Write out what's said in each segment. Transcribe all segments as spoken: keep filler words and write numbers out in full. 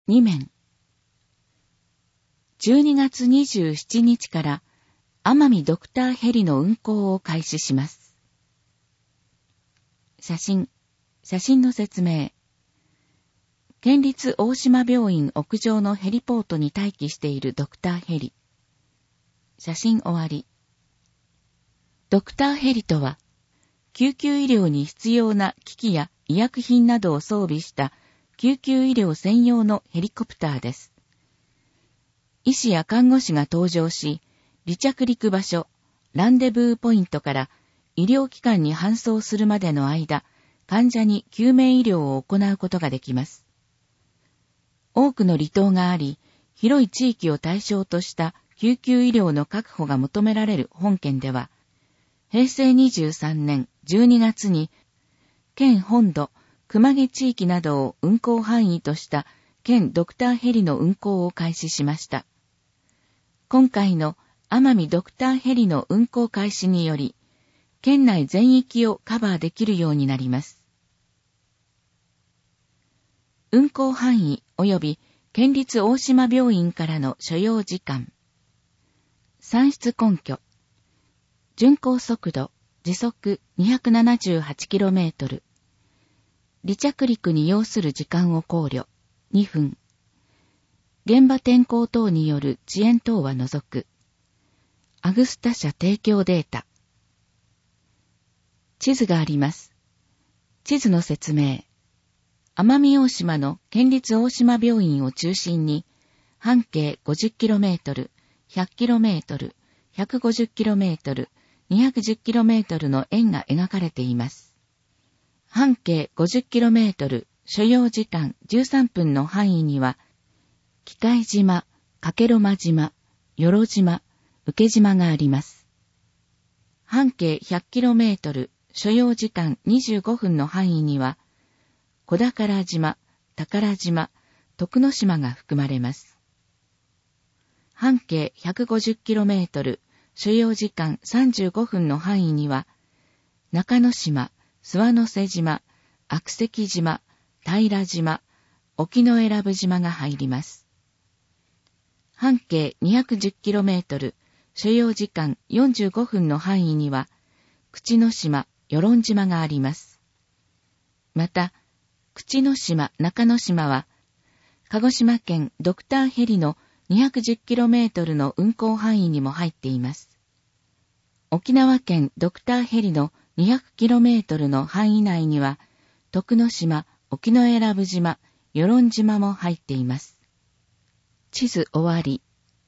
にめん。じゅうにがつにじゅうしちにちから奄美ドクターヘリの運航を開始します。写真、写真の説明。県立大島病院屋上のヘリポートに待機しているドクターヘリ。写真終わり。ドクターヘリとは、救急医療に必要な機器や医薬品などを装備した救急医療専用のヘリコプターです。医師や看護師が搭乗し、離着陸場所、ランデブーポイントから医療機関に搬送するまでの間、患者に救命医療を行うことができます。多くの離島があり、広い地域を対象とした救急医療の確保が求められる本県では、へいせいにじゅうさんねんじゅうにがつに、県本土、熊毛地域などを運航範囲とした県ドクターヘリの運航を開始しました。今回の奄美ドクターヘリの運航開始により、県内全域をカバーできるようになります。運航範囲及び県立大島病院からの所要時間。算出根拠。巡航速度、時速 にひゃくななじゅうはちキロメートル。離着陸に要する時間を考慮、にふん。現場天候等による遅延等は除く。アグスタ社提供データ。地図があります。地図の説明。奄美大島の県立大島病院を中心に、半径 ごじゅっキロメートル、ひゃっキロメートル、ひゃくごじゅっキロメートル、にひゃくじゅっキロメートルの円が描かれています。半径 ごじゅっキロメートル、所要時間じゅうさんぷんの範囲には、機械島、加計呂麻島、与路島、請島があります。半径 ひゃっキロメートル、所要時間にじゅうごふんの範囲には、小宝島、宝島、徳之島が含まれます。半径 ひゃくごじゅっキロメートル、所要時間さんじゅうごふんの範囲には、中之島、諏訪之瀬島、悪石島、平島、沖永良部島が入ります。半径 にひゃくじゅっキロメートル、所要時間よんじゅうごふんの範囲には、口之島、与論島があります。また、口之島、中之島は、鹿児島県ドクターヘリのにひゃくじゅっキロメートルの運航範囲にも入っています。沖縄県ドクターヘリのにひゃくキロメートルの範囲内には、徳之島、沖永良部島、与論島も入っています。地図終わり。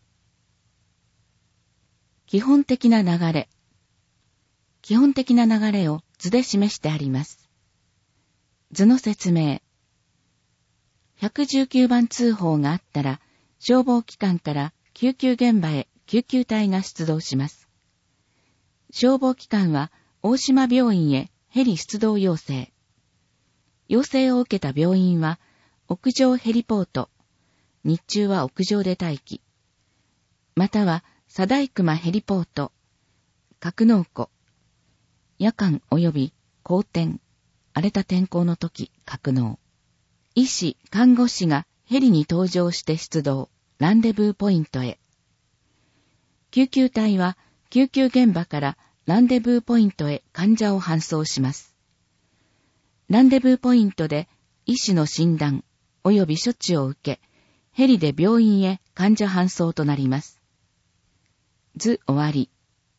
基本的な流れ。基本的な流れを図で示してあります。図の説明。ひゃくじゅうきゅうばん通報があったら、消防機関から救急現場へ救急隊が出動します。消防機関は大島病院へヘリ出動要請。要請を受けた病院は屋上ヘリポート、日中は屋上で待機。または佐大熊ヘリポート、格納庫、夜間及び荒天、荒れた天候の時格納。医師、看護師がヘリに搭乗して出動、ランデブーポイントへ。救急隊は救急現場からランデブーポイントへ患者を搬送します。ランデブーポイントで医師の診断及び処置を受け、ヘリで病院へ患者搬送となります。図終わり。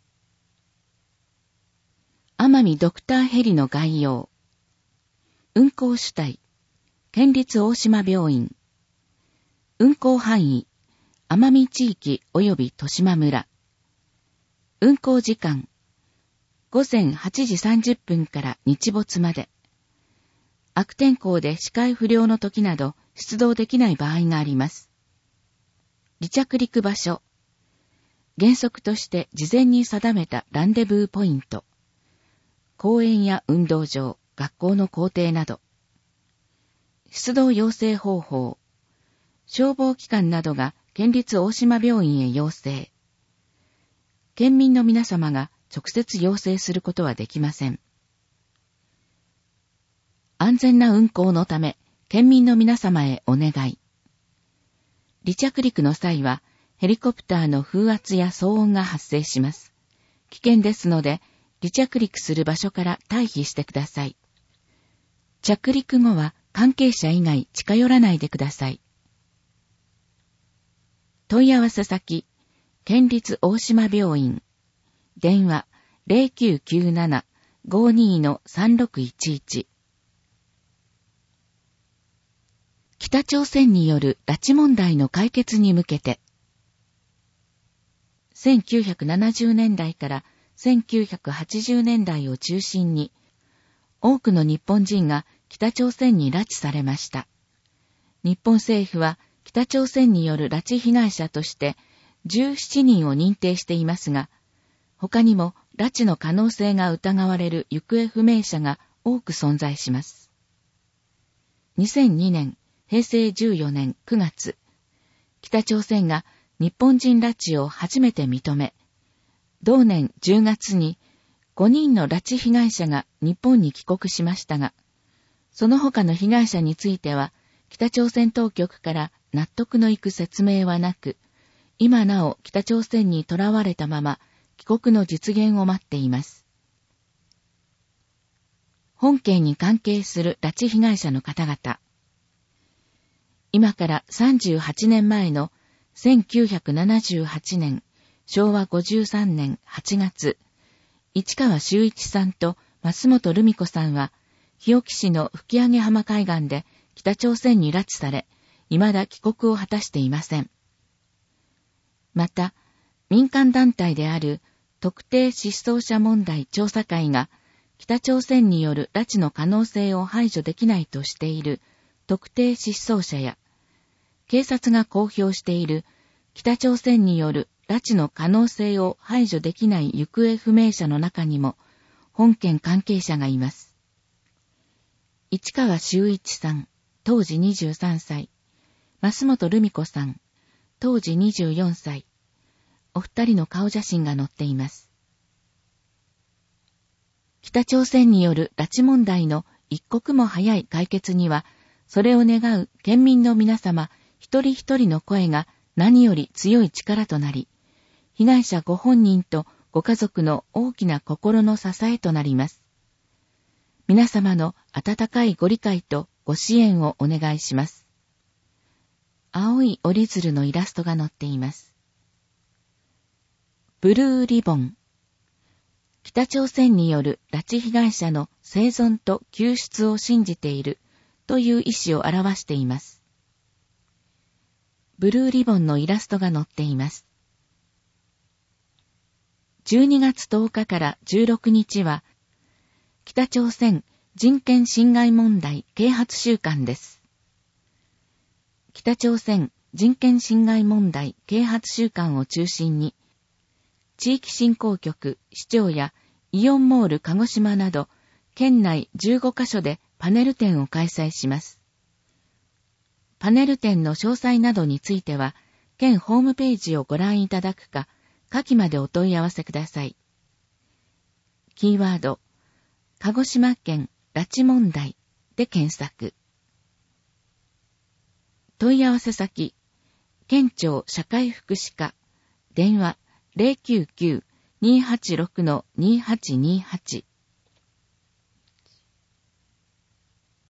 奄美ドクターヘリの概要。運航主体、県立大島病院。運航範囲、奄美地域及び十島村。運航時間、ごぜんはちじさんじゅっぷんから日没まで。悪天候で視界不良の時など出動できない場合があります。離着陸場所。原則として事前に定めたランデブーポイント。公園や運動場、学校の校庭など。出動要請方法。消防機関などが県立大島病院へ要請。県民の皆様が直接要請することはできません。安全な運行のため、県民の皆様へお願い。 離着陸の際は、ヘリコプターの風圧や騒音が発生します。危険ですので、離着陸する場所から退避してください。着陸後は関係者以外近寄らないでください。問い合わせ先、県立大島病院。電話 ゼロきゅうきゅうなな ごーにー のさんろくいちいち。北朝鮮による拉致問題の解決に向けて、せんきゅうひゃくななじゅうねんだいからせんきゅうひゃくはちじゅうねんだいを中心に、多くの日本人が北朝鮮に拉致されました。日本政府は北朝鮮による拉致被害者としてじゅうななにんを認定していますが、他にも拉致の可能性が疑われる行方不明者が多く存在します。にせんにねん、へいせいじゅうよねんくがつ、北朝鮮が日本人拉致を初めて認め、同年じゅうがつにごにんの拉致被害者が日本に帰国しましたが、その他の被害者については北朝鮮当局から納得のいく説明はなく、今なお北朝鮮に囚われたまま帰国の実現を待っています。本件に関係する拉致被害者の方々、今からさんじゅうはちねんまえのせんきゅうひゃくななじゅうはちねんしょうわごじゅうさんねんはちがつ、市川修一さんと増本留美子さんは日置市の吹上浜海岸で北朝鮮に拉致され、未だ帰国を果たしていません。また、民間団体である特定失踪者問題調査会が北朝鮮による拉致の可能性を排除できないとしている特定失踪者や、警察が公表している北朝鮮による拉致の可能性を排除できない行方不明者の中にも本件関係者がいます。市川修一さん、当時にじゅうさんさい、増本留美子さん、当時にじゅうよんさい、お二人の顔写真が載っています。北朝鮮による拉致問題の一刻も早い解決には、それを願う県民の皆様一人一人の声が何より強い力となり、被害者ご本人とご家族の大きな心の支えとなります。皆様の温かいご理解とご支援をお願いします。青い折り鶴のイラストが載っています。ブルーリボン。北朝鮮による拉致被害者の生存と救出を信じているという意思を表しています。ブルーリボンのイラストが載っています。じゅうにがつとおかからじゅうろくにちは、北朝鮮人権侵害問題啓発週間です。北朝鮮人権侵害問題啓発週間を中心に、地域振興局、市長やイオンモール鹿児島など、県内じゅうごかしょでパネル展を開催します。パネル展の詳細などについては、県ホームページをご覧いただくか、下記までお問い合わせください。キーワード、鹿児島県拉致問題で検索。問い合わせ先、県庁社会福祉課、電話 ゼロきゅうきゅう にーはちろく にーはちにーはち